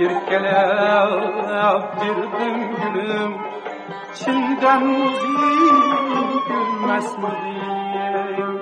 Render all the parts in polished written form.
Erkelep girdim gülüm, Çinden muzim gülmez muzim.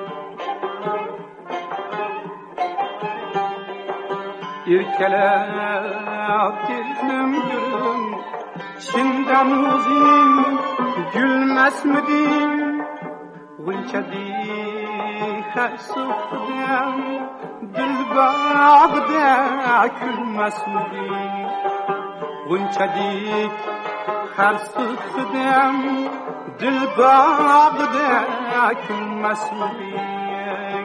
Erkelep girdim gülüm, Çinden muzim gülmez muzim. Gülçedi her sıfdım, Dilbağda gülmez muzim. Gülçedik her sıfdım, Dilbağda gülmez muzim.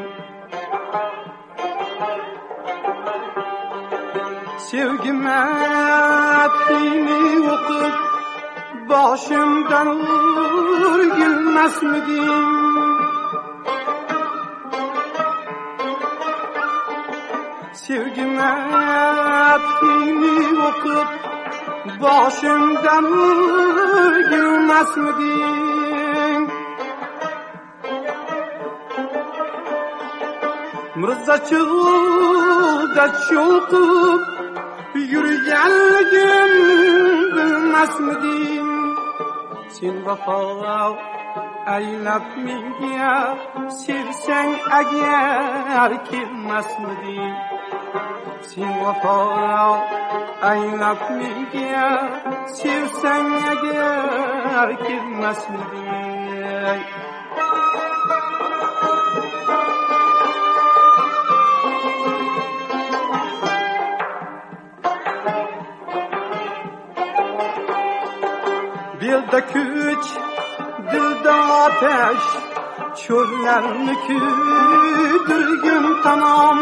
Sevgime fini okup başımdan gülmez miydin? Sevgime fini okup başımdan gülmez miydin? Mırzaçılda çolkup yürüyenligim bilmez miydin? Sen vafo aylab menga sevsang agar kelmas miydin? Sen vafo aylab menga sevsang agar kelmas miydin? Dilde güç, dilde ateş, çöllerini küdürgün tamam.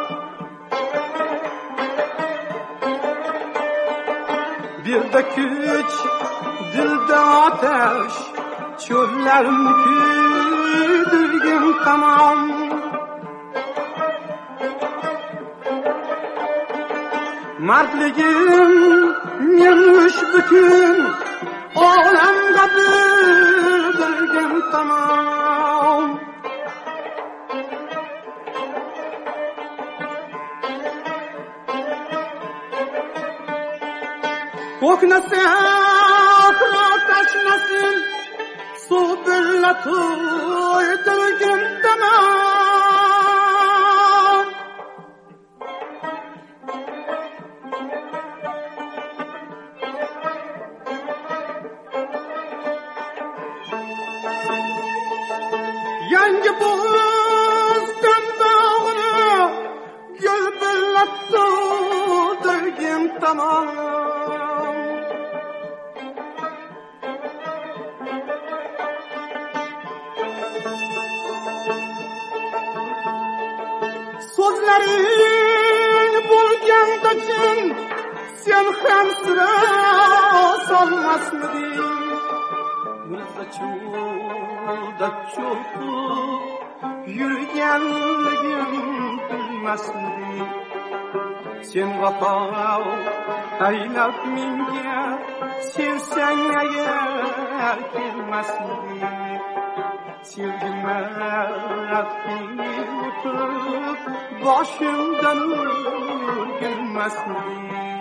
Dilde güç, dilde ateş, çöllerini küdürgün tamam. Mertligim minmiş bütün, Olamga bildirgin tamam. Koknasa ahra taşmasın, Su billa toydirgin tamam. Yangi bozdan dağını Göl billap to'ldirgin tamam. So'zlaring bo'lganda chin, Sen ham sira solmasmiding? Mırzaçulda çolkup yürüyenligim bilmez miydin? Sen vafo aylab menga sevsang agar kelmas miydin? Sevgime fini o'tib boshimdan gulmas miydin?